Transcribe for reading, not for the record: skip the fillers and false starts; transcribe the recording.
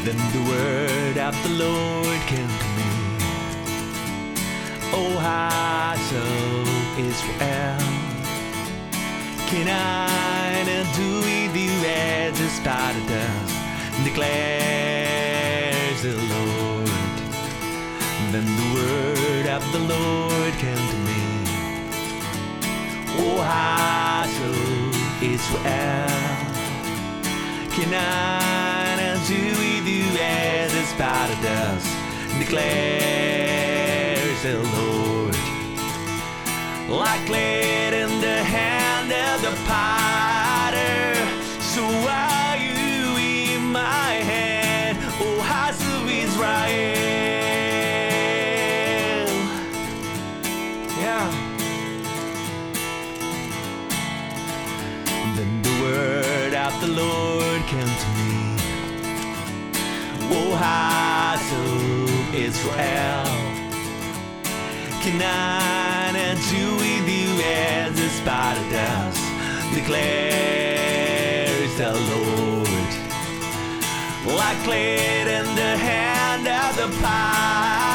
Then the word of the Lord came to me. Oh, how so Israel, can I not do with you as the spider does, declares the Lord. Then the word of the Lord came to me. Oh, how so Israel, can I not do with you as the spider does, declares the Lord. Like clay in the hand of the potter, so are you in my hand, O house of Israel. Yeah. Then the word of the Lord came to me. O house of Israel, can I not do with you as the spider does, declares the Lord. Like clay in the hand of the potter,